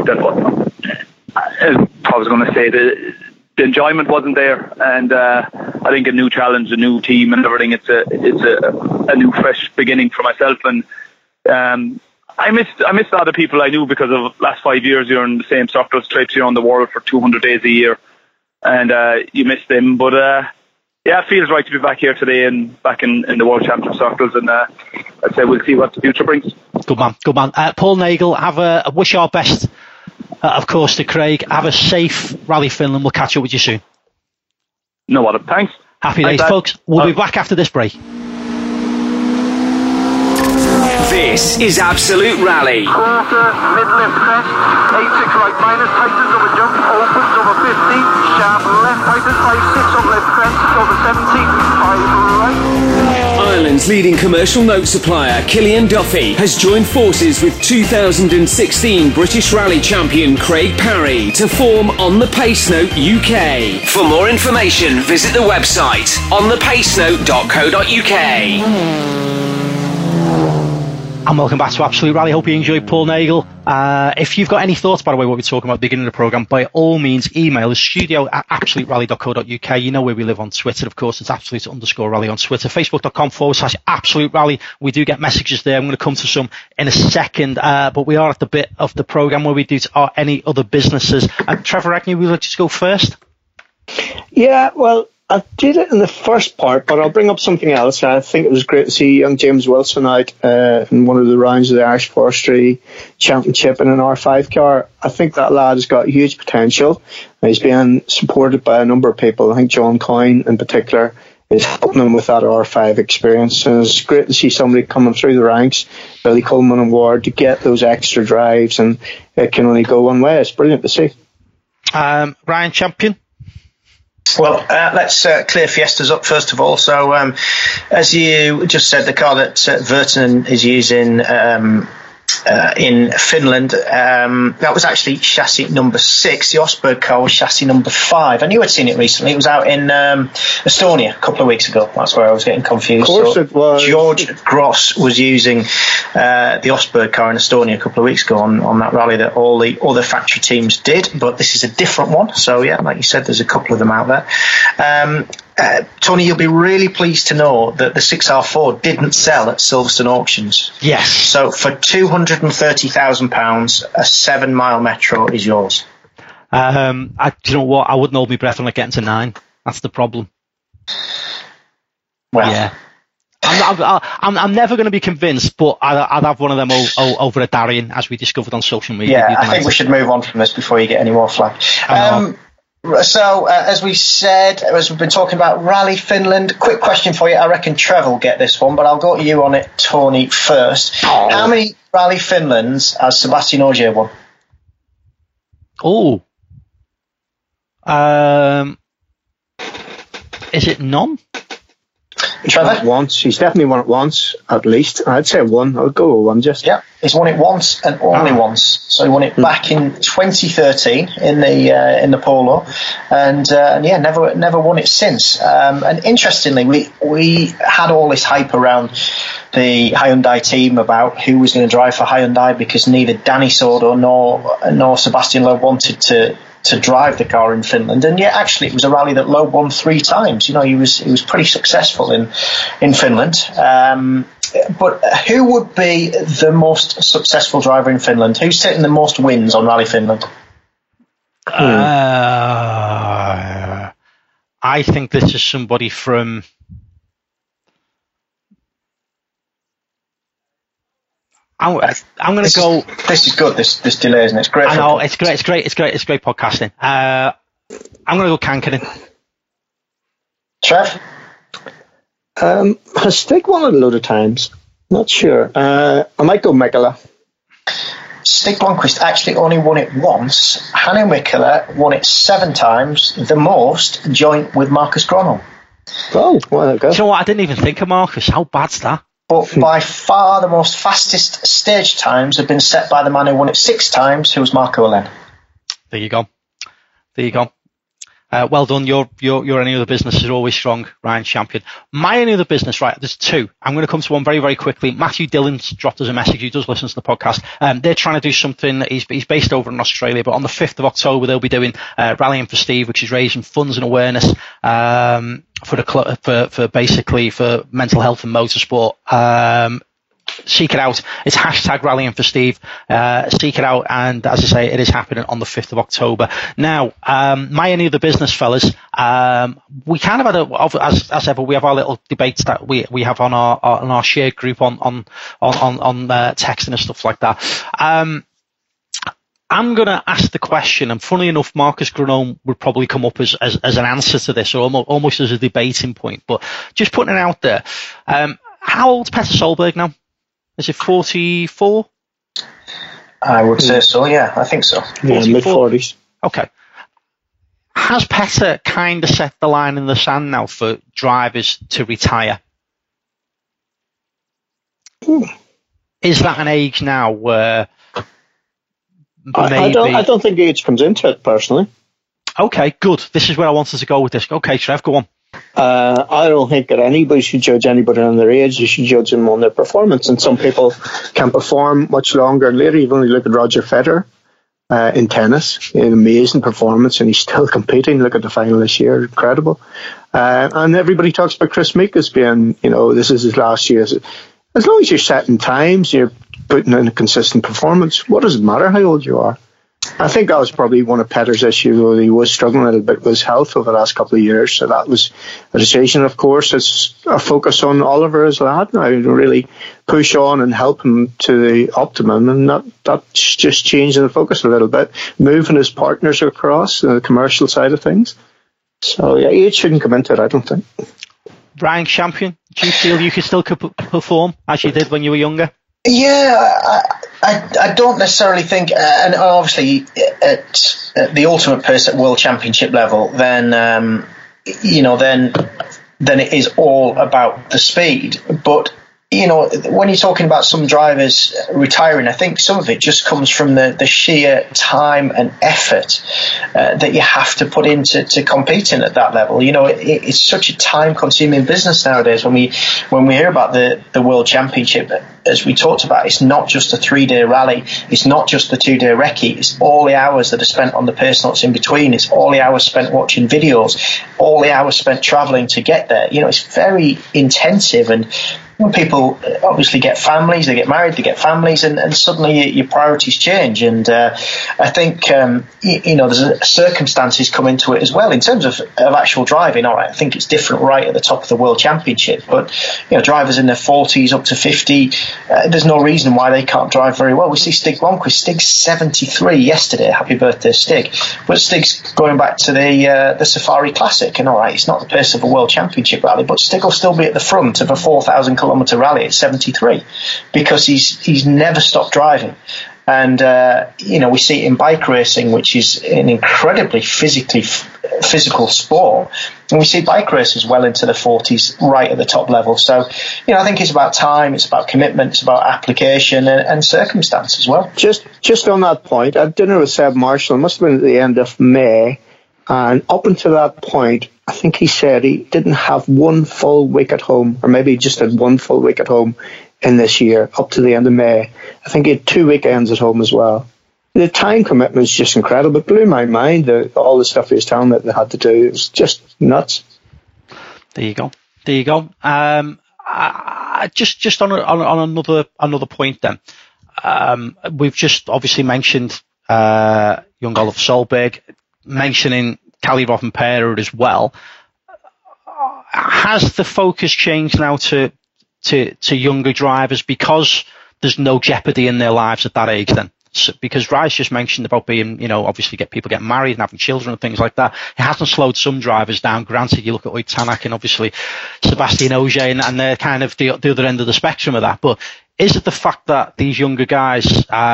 S6: was going to say the enjoyment wasn't there, and I think a new challenge, a new team, and everything. It's a new, fresh beginning for myself, and I missed a lot of people I knew because of the last 5 years. You're in the same circles, traipsing around the world for 200 days a year, and you miss them. But Yeah, it feels right to be back here today and back in the World Championship circles, and I'd say we'll see what the future brings.
S2: Good man. Paul Nagle, wish our best, of course, to Craig. Have a safe Rally Finland. We'll catch up with you soon.
S6: No bother. Thanks.
S2: Happy days, folks. We'll be back after this break.
S1: This is Absolute Rally.
S7: Quarter, mid-left crest, 8-6 right minus, tightens over jump, opens over 50, sharp left, tightens 5-6 on left crest, over 70, 5 right.
S1: Ireland's leading commercial note supplier, Killian Duffy, has joined forces with 2016 British Rally champion Craig Parry to form On The Pace Note UK. For more information, visit the website onthepacenote.co.uk.
S2: And welcome back to Absolute Rally. Hope you enjoyed Paul Nagle. If you've got any thoughts, by the way, what we're talking about at the beginning of the programme, by all means, email us, studio@absoluterally.co.uk. You know where we live on Twitter, of course. It's absolute_rally on Twitter. Facebook.com/Absolute Rally. We do get messages there. I'm going to come to some in a second. But we are at the bit of the programme where we do any other businesses. Trevor Agnew, would you like to go first?
S3: Yeah, well, I did it in the first part, but I'll bring up something else. I think it was great to see young James Wilson out in one of the rounds of the Irish Forestry Championship in an R5 car. I think that lad has got huge potential. He's being supported by a number of people. I think John Coyne in particular is helping him with that R5 experience. And it's great to see somebody coming through the ranks, Billy Coleman and Ward, to get those extra drives, and it can only go one way. It's brilliant to see.
S2: Ryan Champion?
S4: Well, let's clear Fiestas up first of all. So, as you just said, the car that Virtanen is using in Finland, that was actually chassis number 6. The Osberg car was chassis number 5. And you had seen it recently. It was out in Estonia a couple of weeks ago. That's where I was getting confused.
S3: Of course it was.
S4: George Gross was using the Osberg car in Estonia a couple of weeks ago on that rally that all the other factory teams did. But this is a different one. So, yeah, like you said, there's a couple of them out there. Tony, you'll be really pleased to know that the 6R4 didn't sell at Silverstone auctions.
S2: Yes.
S4: So for £230,000, a 7-mile Metro is yours.
S2: Do you know what? I wouldn't hold my breath on it getting to 9. That's the problem.
S4: Well,
S2: yeah. I'm never going to be convinced, but I'd have one of them over a Darien, as we discovered on social media.
S4: Yeah, I think we should move on from this before you get any more flack. So, as we said, as we've been talking about Rally Finland, quick question for you. I reckon Trev will get this one, but I'll go to you on it, Tony, first. Oh. How many Rally Finlands has Sebastian Ogier won?
S2: Is it none?
S4: Trevor?
S3: Once. He's definitely won it once, at least. I'd say 1. I'll go with 1 just.
S4: Yeah, he's won it once and only once. So he won it back in 2013 in the Polo, and yeah, never won it since. And interestingly, we had all this hype around the Hyundai team about who was going to drive for Hyundai, because neither Danny Sordo nor Sebastian Loeb wanted to drive the car in Finland, and yet actually it was a rally that Loeb won 3 times. You know, he was pretty successful in Finland. But who would be the most successful driver in Finland? Who's taken the most wins on Rally Finland?
S2: I think this is somebody from. I'm going to go.
S4: This is good. This delay, isn't it? It's great.
S2: I know it's great. It's great podcasting. I'm going to go Kankinen.
S4: Trev?
S3: Stig won it a load of times. Not sure. I might go Mikkola.
S4: Stig Blomqvist actually only won it once. Hannu Mikkola won it 7 times, the most, joint with Marcus Gronholm.
S3: Oh, well, there you go.
S2: You know what? I didn't even think of Marcus. How bad's that?
S4: But by far the most fastest stage times have been set by the man who won it 6 times, who was Marco Allen.
S2: There you go. Well done. Your any other business is always strong, Ryan Champion. My any other business, right? There's 2. I'm going to come to one very, very quickly. Matthew Dillon's dropped us a message. He does listen to the podcast. They're trying to do something. He's based over in Australia, but on the 5th of October they'll be doing Rallying for Steve, which is raising funds and awareness for the for basically for mental health and motorsport. seek it out. It's hashtag Rallying for Steve. Seek it out, and as I say, it is happening on the 5th of October. Now, my any other business, fellas, we kind of had as ever, we have our little debates that we have on our shared group on texting and stuff like that. I'm going to ask the question, and funnily enough, Marcus Gronholm would probably come up as an answer to this, or almost as a debating point, but just putting it out there. How old's Petter Solberg now? Is it 44?
S4: I would say so, yeah, I think so.
S3: Yeah, mid-40s.
S2: Okay. Has Petter kind of set the line in the sand now for drivers to retire? Is that an age now where maybe...
S3: I don't think age comes into it, personally.
S2: Okay, good. This is where I wanted to go with this. Okay, Trev, go on.
S3: I don't think that anybody should judge anybody on their age. You should judge them on their performance. And some people can perform much longer and later. Even when you look at Roger Federer in tennis, an amazing performance, and he's still competing. Look at the final this year, incredible. And everybody talks about Chris Meek as being, this is his last year. As long as you're setting times, you're putting in a consistent performance, what does it matter how old you are? I think that was probably one of Petter's issues, where he was struggling a little bit with his health over the last couple of years. So that was a decision, of course. It's a focus on Oliver as lad now to really push on and help him to the optimum. And that's just changing the focus a little bit, moving his partners across the commercial side of things. So, yeah, age shouldn't come into it, I don't think.
S2: Ryan Champion, do you feel you could still perform as you did when you were younger?
S4: Yeah, I don't necessarily think, and obviously at the ultimate pace at World Championship level, then then it is all about the speed. But when you're talking about some drivers retiring, I think some of it just comes from the sheer time and effort that you have to put into competing at that level. It's such a time-consuming business nowadays. When we hear about the World Championship, as we talked about, it's not just a 3-day rally. It's not just the 2-day recce. It's all the hours that are spent on the pace notes in between. It's all the hours spent watching videos, all the hours spent travelling to get there. It's very intensive, and when people obviously get families, they get married, they get families, and suddenly your priorities change. And I think, there's circumstances come into it as well. In terms of actual driving, all right, I think it's different right at the top of the World Championship. But, drivers in their 40s up to 50, there's no reason why they can't drive very well. We see Stig Blomqvist. Stig's 73 yesterday. Happy birthday, Stig. But Stig's going back to the Safari Classic. And all right, it's not the pace of a World Championship rally, but Stig will still be at the front of a 4,000-kilometre rally at 73 because he's never stopped driving. And we see it in bike racing, which is an incredibly physical sport, and we see bike racers well into the 40s right at the top level. So I think it's about time, it's about commitment, it's about application and circumstance as well.
S3: Just on that point, I had dinner with Seb Marshall. It must have been at the end of May, and up until that point, I think he said he didn't have one full week at home, or maybe he just had one full week at home in this year, up to the end of May. I think he had 2 weekends at home as well. The time commitment is just incredible. It blew my mind, all the stuff he was telling that they had to do. It was just nuts.
S2: There you go. Just on another point then. We've just obviously mentioned young Oliver Solberg, mentioning Kalle Rovanperä as well. Has the focus changed now to younger drivers because there's no jeopardy in their lives at that age then? So, because Ryan's just mentioned about being, obviously people getting married and having children and things like that. It hasn't slowed some drivers down. Granted, you look at Oyt Tanak and obviously Sebastian Ogier, and they're kind of the other end of the spectrum of that. But is it the fact that these younger guys,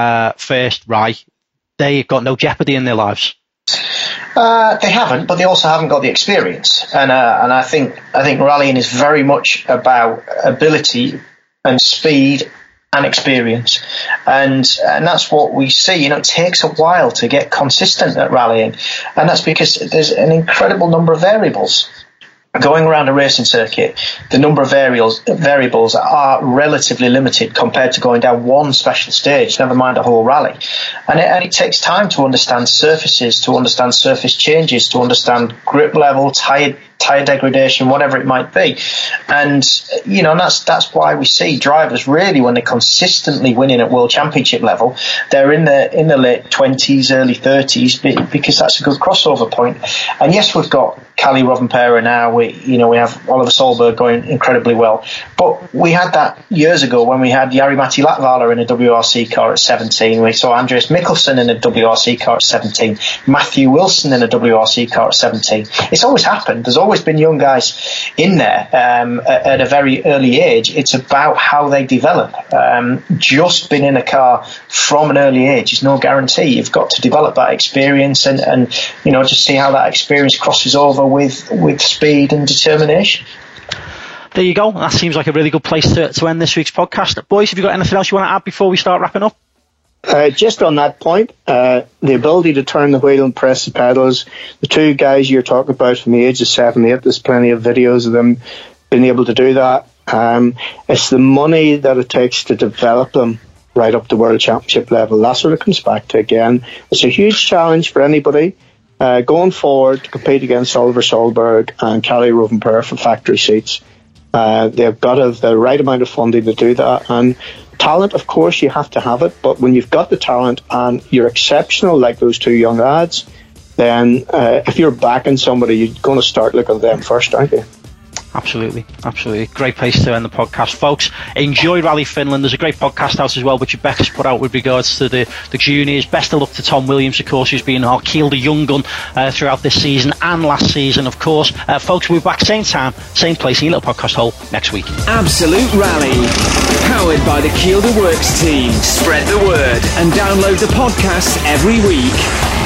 S2: they've got no jeopardy in their lives?
S4: They haven't, but they also haven't got the experience. And I think rallying is very much about ability and speed and experience, and that's what we see. It takes a while to get consistent at rallying, and that's because there's an incredible number of variables going around a racing circuit. The number of variables are relatively limited compared to going down one special stage, never mind a whole rally. And it takes time to understand surfaces, to understand surface changes, to understand grip level, tyre tyre degradation, whatever it might be. And, you know, that's why we see drivers really, when they're consistently winning at World Championship level, they're in the late 20s, early 30s, because that's a good crossover point. And yes, we've got Kalle Rovanperä now. We have Oliver Solberg going incredibly well. But we had that years ago when we had Jari-Matti Latvala in a WRC car at 17. We saw Andreas Mikkelsen in a WRC car at 17. Matthew Wilson in a WRC car at 17. It's always happened. There's always been young guys in there at a very early age. It's about how they develop. Just being in a car from an early age is no guarantee. You've got to develop that experience and you know, just see how that experience crosses over with speed and determination.
S2: There you go. That seems like a really good place to end this week's podcast. Boys, have you got anything else you want to add before we start wrapping up?
S3: Just on that point, the ability to turn the wheel and press the pedals, the two guys you're talking about from the age of 7, 8, there's plenty of videos of them being able to do that. It's the money that it takes to develop them right up to World Championship level. That's what it comes back to again. It's a huge challenge for anybody going forward to compete against Oliver Solberg and Kalle Rovanperä for factory seats. They've got to have the right amount of funding to do that. And talent, of course, you have to have it. But when you've got the talent and you're exceptional, like those two young lads, then if you're backing somebody, you're going to start looking at them first, aren't you?
S2: Absolutely. Great place to end the podcast, folks. Enjoy Rally Finland. There's a great podcast out as well, which Becca's put out with regards to the juniors. Best of luck to Tom Williams, of course, who's been our Kielder young gun throughout this season and last season, of course. Folks, we'll be back same time, same place in your little podcast hole next week.
S1: Absolute Rally, powered by the Kielder Works team. Spread the word and download the podcast every week.